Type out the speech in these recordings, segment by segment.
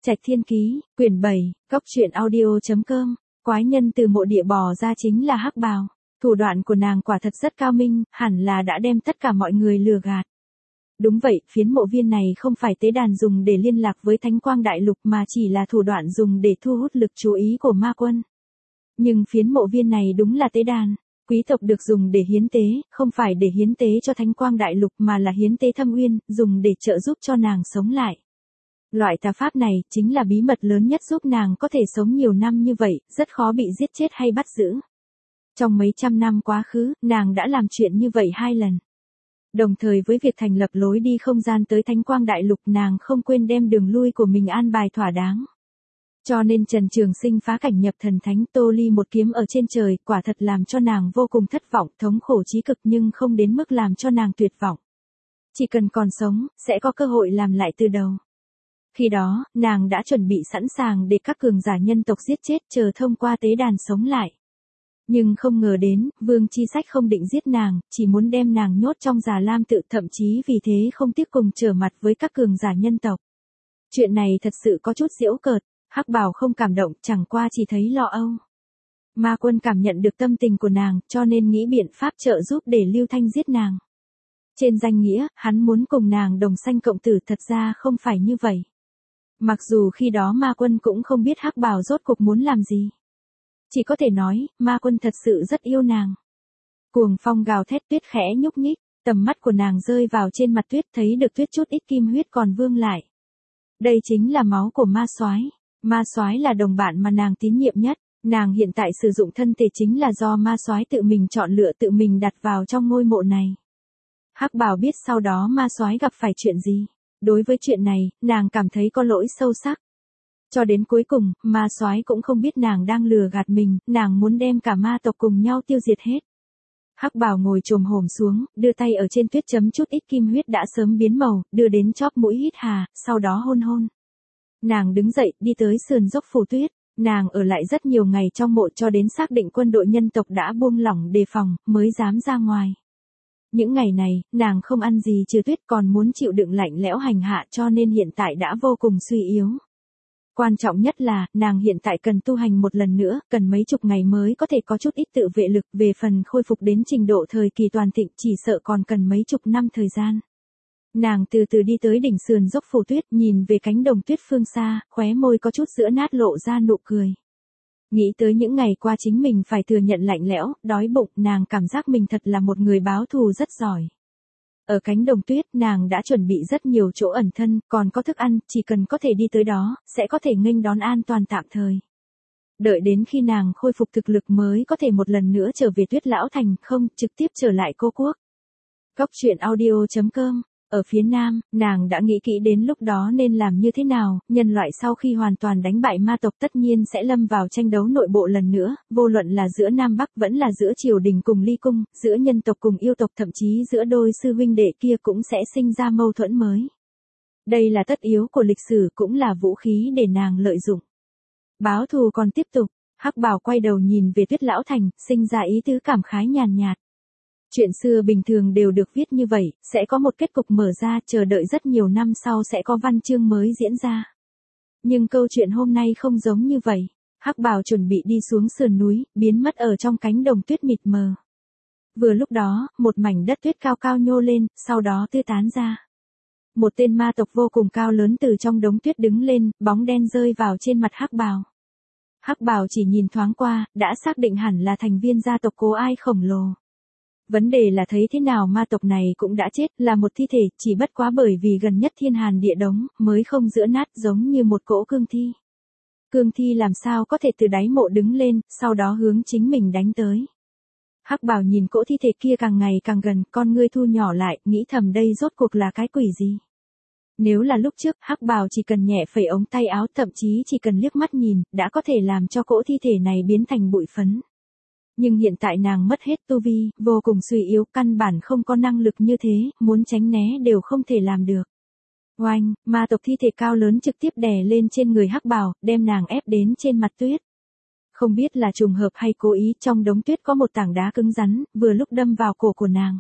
Trạch Thiên Ký, quyển 7, Cóc truyện audio.com. Quái nhân từ mộ địa bò ra chính là Hắc Bào. Thủ đoạn của nàng quả thật rất cao minh, hẳn là đã đem tất cả mọi người lừa gạt. Đúng vậy, phiến mộ viên này không phải tế đàn dùng để liên lạc với Thánh Quang Đại Lục mà chỉ là thủ đoạn dùng để thu hút lực chú ý của ma quân. Nhưng phiến mộ viên này đúng là tế đàn. Quý tộc được dùng để hiến tế, không phải để hiến tế cho Thánh Quang Đại Lục mà là hiến tế Thâm Uyên, dùng để trợ giúp cho nàng sống lại. Loại tà pháp này chính là bí mật lớn nhất giúp nàng có thể sống nhiều năm như vậy, rất khó bị giết chết hay bắt giữ. Trong mấy trăm năm quá khứ, nàng đã làm chuyện như vậy 2 lần. Đồng thời với việc thành lập lối đi không gian tới Thánh Quang Đại Lục, nàng không quên đem đường lui của mình an bài thỏa đáng. Cho nên Trần Trường Sinh phá cảnh nhập thần thánh, tô ly một kiếm ở trên trời, quả thật làm cho nàng vô cùng thất vọng, thống khổ chí cực, nhưng không đến mức làm cho nàng tuyệt vọng. Chỉ cần còn sống, sẽ có cơ hội làm lại từ đầu. Khi đó, nàng đã chuẩn bị sẵn sàng để các cường giả nhân tộc giết chết, chờ thông qua tế đàn sống lại. Nhưng không ngờ đến, Vương Chi Sách không định giết nàng, chỉ muốn đem nàng nhốt trong Già Lam Tự, thậm chí vì thế không tiếc cùng trở mặt với các cường giả nhân tộc. Chuyện này thật sự có chút giễu cợt. Hắc Bào không cảm động, chẳng qua chỉ thấy lo âu. Ma quân cảm nhận được tâm tình của nàng, cho nên nghĩ biện pháp trợ giúp để Lưu Thanh giết nàng. Trên danh nghĩa, hắn muốn cùng nàng đồng sanh cộng tử, thật ra không phải như vậy. Mặc dù khi đó ma quân cũng không biết Hắc Bào rốt cuộc muốn làm gì. Chỉ có thể nói, ma quân thật sự rất yêu nàng. Cuồng phong gào thét, tuyết khẽ nhúc nhích, tầm mắt của nàng rơi vào trên mặt tuyết, thấy được tuyết chút ít kim huyết còn vương lại. Đây chính là máu của ma soái. Ma soái là đồng bạn mà nàng tín nhiệm nhất, nàng hiện tại sử dụng thân thể chính là do ma soái tự mình chọn lựa, tự mình đặt vào trong ngôi mộ này. Hắc Bào biết sau đó ma soái gặp phải chuyện gì. Đối với chuyện này, nàng cảm thấy có lỗi sâu sắc. Cho đến cuối cùng, ma soái cũng không biết nàng đang lừa gạt mình, nàng muốn đem cả ma tộc cùng nhau tiêu diệt hết. Hắc Bào ngồi chồm hổm xuống, đưa tay ở trên tuyết chấm chút ít kim huyết đã sớm biến màu, đưa đến chóp mũi hít hà, sau đó hôn hôn. Nàng đứng dậy, đi tới sườn dốc phủ tuyết. Nàng ở lại rất nhiều ngày trong mộ cho đến xác định quân đội nhân tộc đã buông lỏng đề phòng, mới dám ra ngoài. Những ngày này, nàng không ăn gì trừ tuyết, còn muốn chịu đựng lạnh lẽo hành hạ, cho nên hiện tại đã vô cùng suy yếu. Quan trọng nhất là, nàng hiện tại cần tu hành một lần nữa, cần mấy chục ngày mới có thể có chút ít tự vệ lực, về phần khôi phục đến trình độ thời kỳ toàn thịnh chỉ sợ còn cần mấy chục năm thời gian. Nàng từ từ đi tới đỉnh sườn dốc phủ tuyết, nhìn về cánh đồng tuyết phương xa, khóe môi có chút sữa nát lộ ra nụ cười. Nghĩ tới những ngày qua chính mình phải thừa nhận lạnh lẽo, đói bụng, nàng cảm giác mình thật là một người báo thù rất giỏi. Ở cánh đồng tuyết, nàng đã chuẩn bị rất nhiều chỗ ẩn thân, còn có thức ăn, chỉ cần có thể đi tới đó, sẽ có thể nghênh đón an toàn tạm thời. Đợi đến khi nàng khôi phục thực lực mới có thể một lần nữa trở về Tuyết Lão Thành, không, trực tiếp trở lại Cô Quốc. Cóc truyện audio.com. Ở phía nam, nàng đã nghĩ kỹ đến lúc đó nên làm như thế nào, nhân loại sau khi hoàn toàn đánh bại ma tộc tất nhiên sẽ lâm vào tranh đấu nội bộ lần nữa, vô luận là giữa Nam Bắc vẫn là giữa triều đình cùng ly cung, giữa nhân tộc cùng yêu tộc, thậm chí giữa đôi sư huynh đệ kia cũng sẽ sinh ra mâu thuẫn mới. Đây là tất yếu của lịch sử, cũng là vũ khí để nàng lợi dụng. Báo thù còn tiếp tục. Hắc Bào quay đầu nhìn về Tuyết Lão Thành, sinh ra ý tứ cảm khái nhàn nhạt. Chuyện xưa bình thường đều được viết như vậy, sẽ có một kết cục mở ra, chờ đợi rất nhiều năm sau sẽ có văn chương mới diễn ra. Nhưng câu chuyện hôm nay không giống như vậy. Hắc Bào chuẩn bị đi xuống sườn núi, biến mất ở trong cánh đồng tuyết mịt mờ. Vừa lúc đó, một mảnh đất tuyết cao cao nhô lên, sau đó tiêu tán ra. Một tên ma tộc vô cùng cao lớn từ trong đống tuyết đứng lên, bóng đen rơi vào trên mặt Hắc Bào. Hắc Bào chỉ nhìn thoáng qua, đã xác định hẳn là thành viên gia tộc Cố Ai khổng lồ. Vấn đề là thấy thế nào ma tộc này cũng đã chết, là một thi thể, chỉ bất quá bởi vì gần nhất thiên hàn địa đống, mới không giữa nát, giống như một cỗ cương thi. Cương thi làm sao có thể từ đáy mộ đứng lên, sau đó hướng chính mình đánh tới. Hắc Bào nhìn cỗ thi thể kia càng ngày càng gần, con ngươi thu nhỏ lại, nghĩ thầm đây rốt cuộc là cái quỷ gì. Nếu là lúc trước, Hắc Bào chỉ cần nhẹ phẩy ống tay áo, thậm chí chỉ cần liếc mắt nhìn, đã có thể làm cho cỗ thi thể này biến thành bụi phấn. Nhưng hiện tại nàng mất hết tu vi, vô cùng suy yếu, căn bản không có năng lực như thế, muốn tránh né đều không thể làm được. Oanh, ma tộc thi thể cao lớn trực tiếp đè lên trên người Hắc Bào, đem nàng ép đến trên mặt tuyết. Không biết là trùng hợp hay cố ý, trong đống tuyết có một tảng đá cứng rắn, vừa lúc đâm vào cổ của nàng.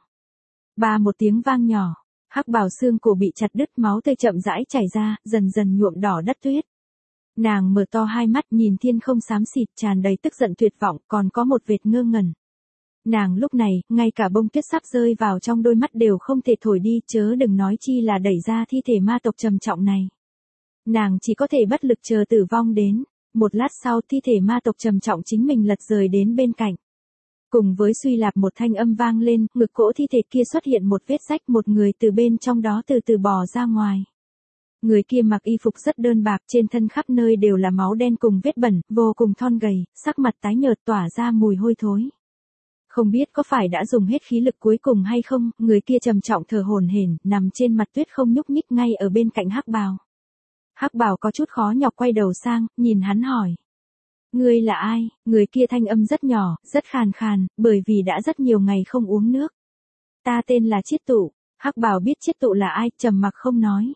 Ba một tiếng vang nhỏ, Hắc Bào xương cổ bị chặt đứt, máu tươi chậm rãi chảy ra, dần dần nhuộm đỏ đất tuyết. Nàng mở to hai mắt nhìn thiên không xám xịt tràn đầy tức giận tuyệt vọng, còn có một vệt ngơ ngẩn. Nàng lúc này, ngay cả bông tuyết sắp rơi vào trong đôi mắt đều không thể thổi đi, chớ đừng nói chi là đẩy ra thi thể ma tộc trầm trọng này. Nàng chỉ có thể bất lực chờ tử vong đến. Một lát sau thi thể ma tộc trầm trọng chính mình lật rời đến bên cạnh. Cùng với suy lạp một thanh âm vang lên, ngực cỗ thi thể kia xuất hiện một vết rách, một người từ bên trong đó từ từ bò ra ngoài. Người kia mặc y phục rất đơn bạc, trên thân khắp nơi đều là máu đen cùng vết bẩn, vô cùng thon gầy, sắc mặt tái nhợt tỏa ra mùi hôi thối. Không biết có phải đã dùng hết khí lực cuối cùng hay không, người kia trầm trọng thở hổn hển, nằm trên mặt tuyết không nhúc nhích ngay ở bên cạnh Hắc Bào. Hắc Bào có chút khó nhọc quay đầu sang, nhìn hắn hỏi. Ngươi là ai? Người kia thanh âm rất nhỏ, rất khàn khàn, bởi vì đã rất nhiều ngày không uống nước. Ta tên là Chiết Tụ. Hắc Bào biết Chiết Tụ là ai, trầm mặc không nói.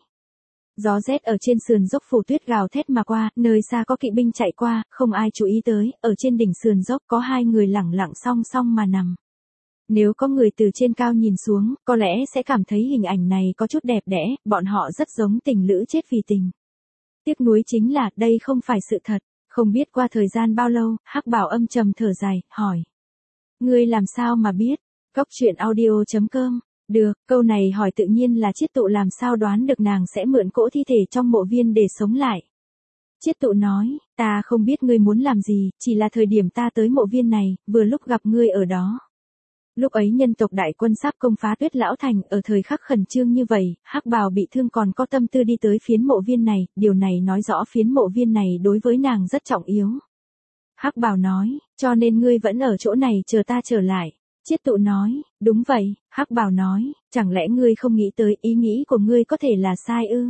Gió rét ở trên sườn dốc phủ tuyết gào thét mà qua, nơi xa có kỵ binh chạy qua, không ai chú ý tới, ở trên đỉnh sườn dốc có hai người lẳng lặng song song mà nằm. Nếu có người từ trên cao nhìn xuống, có lẽ sẽ cảm thấy hình ảnh này có chút đẹp đẽ, bọn họ rất giống tình lữ chết vì tình. Tiếc nuối chính là, đây không phải sự thật. Không biết qua thời gian bao lâu, Hắc Bảo âm trầm thở dài, hỏi. Ngươi làm sao mà biết? Cóc truyện audio.com. Được, câu này hỏi tự nhiên là Chiết Tụ làm sao đoán được nàng sẽ mượn cỗ thi thể trong mộ viên để sống lại. Chiết Tụ nói, ta không biết ngươi muốn làm gì, chỉ là thời điểm ta tới mộ viên này, vừa lúc gặp ngươi ở đó. Lúc ấy nhân tộc đại quân sắp công phá Tuyết Lão Thành, ở thời khắc khẩn trương như vậy, Hắc Bào bị thương còn có tâm tư đi tới phiến mộ viên này, điều này nói rõ phiến mộ viên này đối với nàng rất trọng yếu. Hắc Bào nói, cho nên ngươi vẫn ở chỗ này chờ ta trở lại. Chiết Tụ nói, đúng vậy. Hắc Bào nói, chẳng lẽ ngươi không nghĩ tới ý nghĩ của ngươi có thể là sai ư?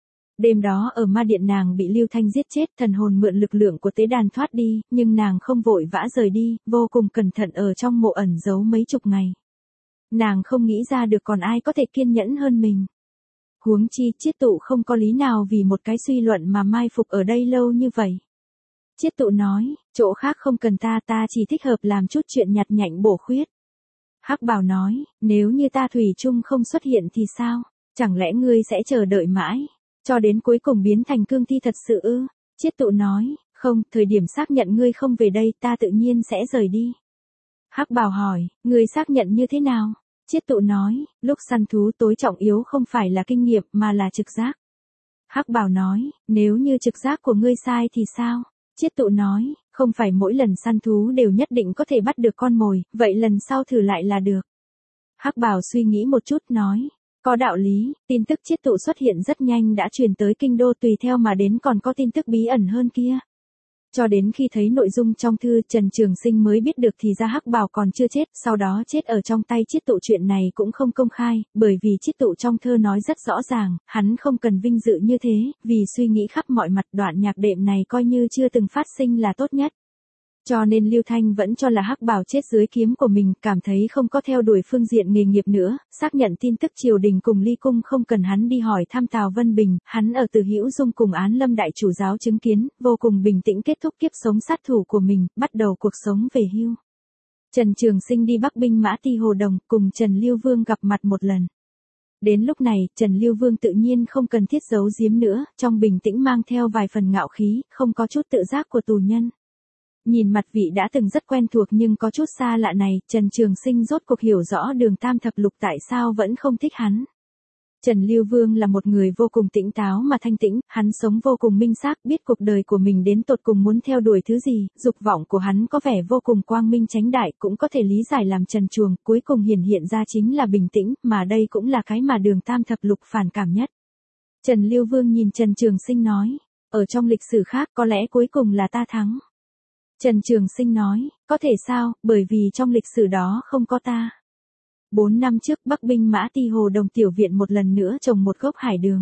Đêm đó ở ma điện nàng bị Lưu Thanh giết chết, thần hồn mượn lực lượng của tế đàn thoát đi, nhưng nàng không vội vã rời đi, vô cùng cẩn thận ở trong mộ ẩn giấu mấy chục ngày. Nàng không nghĩ ra được còn ai có thể kiên nhẫn hơn mình. Huống chi Chiết Tụ không có lý nào vì một cái suy luận mà mai phục ở đây lâu như vậy. Chiết Tụ nói, chỗ khác không cần ta chỉ thích hợp làm chút chuyện nhặt nhạnh bổ khuyết. Hắc Bào nói, nếu như ta thủy chung không xuất hiện thì sao? Chẳng lẽ ngươi sẽ chờ đợi mãi? Cho đến cuối cùng biến thành cương thi thật sự ư? Chiết Tụ nói, không, thời điểm xác nhận ngươi không về đây ta tự nhiên sẽ rời đi. Hắc Bào hỏi, ngươi xác nhận như thế nào? Chiết Tụ nói, lúc săn thú tối trọng yếu không phải là kinh nghiệm mà là trực giác. Hắc Bào nói, nếu như trực giác của ngươi sai thì sao? Chiết Tụ nói, không phải mỗi lần săn thú đều nhất định có thể bắt được con mồi, vậy lần sau thử lại là được. Hắc Bào suy nghĩ một chút nói, có đạo lý, tin tức Chiết Tụ xuất hiện rất nhanh đã truyền tới kinh đô, tùy theo mà đến còn có tin tức bí ẩn hơn kia. Cho đến khi thấy nội dung trong thư, Trần Trường Sinh mới biết được thì ra Hắc Bào còn chưa chết, sau đó chết ở trong tay Chiết Tụ. Chuyện này cũng không công khai, bởi vì Chiết Tụ trong thơ nói rất rõ ràng, hắn không cần vinh dự như thế, vì suy nghĩ khắp mọi mặt đoạn nhạc đệm này coi như chưa từng phát sinh là tốt nhất. Cho nên Lưu Thanh vẫn cho là Hắc Bào chết dưới kiếm của mình, cảm thấy không có theo đuổi phương diện nghề nghiệp nữa, xác nhận tin tức triều đình cùng ly cung không cần hắn đi hỏi thăm Tào Vân Bình, hắn ở Từ Hữu Dung cùng Án Lâm đại chủ giáo chứng kiến, vô cùng bình tĩnh kết thúc kiếp sống sát thủ của mình, bắt đầu cuộc sống về hưu. Trần Trường Sinh đi Bắc binh mã Ti Hồ Đồng, cùng Trần Lưu Vương gặp mặt một lần. Đến lúc này, Trần Lưu Vương tự nhiên không cần thiết giấu giếm nữa, trong bình tĩnh mang theo vài phần ngạo khí, không có chút tự giác của tù nhân. Nhìn mặt vị đã từng rất quen thuộc nhưng có chút xa lạ này, Trần Trường Sinh rốt cuộc hiểu rõ Đường Tam Thập Lục tại sao vẫn không thích hắn. Trần Lưu Vương là một người vô cùng tỉnh táo mà thanh tĩnh, hắn sống vô cùng minh xác, biết cuộc đời của mình đến tột cùng muốn theo đuổi thứ gì, dục vọng của hắn có vẻ vô cùng quang minh chánh đại, cũng có thể lý giải làm trần truồng, cuối cùng hiển hiện ra chính là bình tĩnh, mà đây cũng là cái mà Đường Tam Thập Lục phản cảm nhất. Trần Lưu Vương nhìn Trần Trường Sinh nói, ở trong lịch sử khác có lẽ cuối cùng là ta thắng. Trần Trường Sinh nói, có thể sao, bởi vì trong lịch sử đó không có ta. 4 năm trước Bắc binh mã Ti Hồ Đồng tiểu viện một lần nữa trồng một gốc hải đường.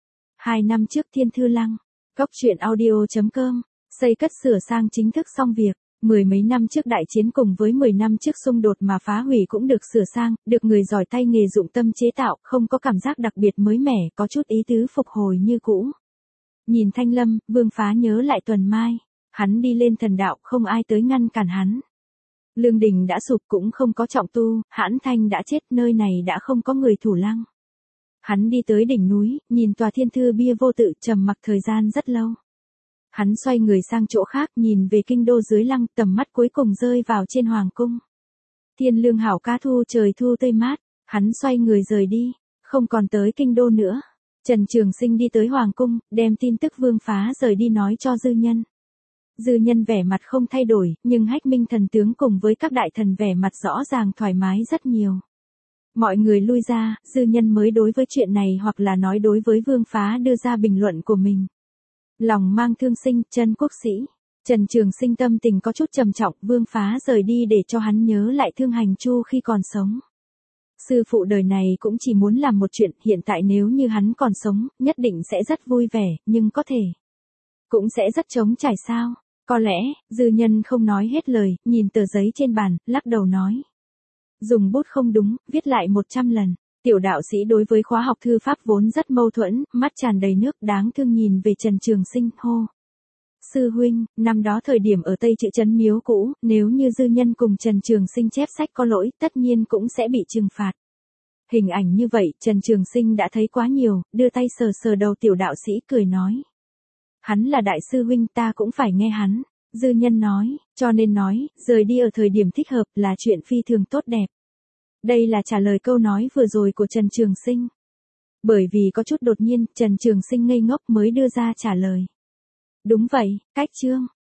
2 năm trước Thiên Thư Lăng, Cóc truyện audio.com, xây cất sửa sang chính thức xong việc. 10 mấy năm trước đại chiến cùng với 10 năm trước xung đột mà phá hủy cũng được sửa sang, được người giỏi tay nghề dụng tâm chế tạo, không có cảm giác đặc biệt mới mẻ, có chút ý tứ phục hồi như cũ. Nhìn Thanh Lâm, Vương Phá nhớ lại Tuần Mai. Hắn đi lên thần đạo, không ai tới ngăn cản hắn. Lương đình đã sụp cũng không có trọng tu, Hãn Thanh đã chết, nơi này đã không có người thủ lăng. Hắn đi tới đỉnh núi, nhìn tòa Thiên Thư bia vô tự, trầm mặc thời gian rất lâu. Hắn xoay người sang chỗ khác nhìn về kinh đô dưới lăng, tầm mắt cuối cùng rơi vào trên hoàng cung. Thiên lương hảo ca thu trời thu tươi mát, hắn xoay người rời đi, không còn tới kinh đô nữa. Trần Trường Sinh đi tới hoàng cung, đem tin tức Vương Phá rời đi nói cho Dư Nhân. Dư Nhân vẻ mặt không thay đổi, nhưng Hách Minh thần tướng cùng với các đại thần vẻ mặt rõ ràng thoải mái rất nhiều. Mọi người lui ra, Dư Nhân mới đối với chuyện này hoặc là nói đối với Vương Phá đưa ra bình luận của mình. Lòng mang thương sinh, Trân quốc sĩ. Trần Trường Sinh tâm tình có chút trầm trọng, Vương Phá rời đi để cho hắn nhớ lại Thương Hành Chu khi còn sống. Sư phụ đời này cũng chỉ muốn làm một chuyện, hiện tại nếu như hắn còn sống, nhất định sẽ rất vui vẻ, nhưng có thể cũng sẽ rất trống trải sao? Có lẽ, Dư Nhân không nói hết lời, nhìn tờ giấy trên bàn, lắc đầu nói. Dùng bút không đúng, viết lại 100 lần. Tiểu đạo sĩ đối với khóa học thư pháp vốn rất mâu thuẫn, mắt tràn đầy nước đáng thương nhìn về Trần Trường Sinh, hô. Sư huynh, năm đó thời điểm ở Tây Chữ Trấn Miếu cũ, nếu như Dư Nhân cùng Trần Trường Sinh chép sách có lỗi, tất nhiên cũng sẽ bị trừng phạt. Hình ảnh như vậy, Trần Trường Sinh đã thấy quá nhiều, đưa tay sờ sờ đầu tiểu đạo sĩ cười nói. Hắn là đại sư huynh, ta cũng phải nghe hắn. Dư Nhân nói, cho nên nói, rời đi ở thời điểm thích hợp là chuyện phi thường tốt đẹp. Đây là trả lời câu nói vừa rồi của Trần Trường Sinh. Bởi vì có chút đột nhiên, Trần Trường Sinh ngây ngốc mới đưa ra trả lời. Đúng vậy, cách chương.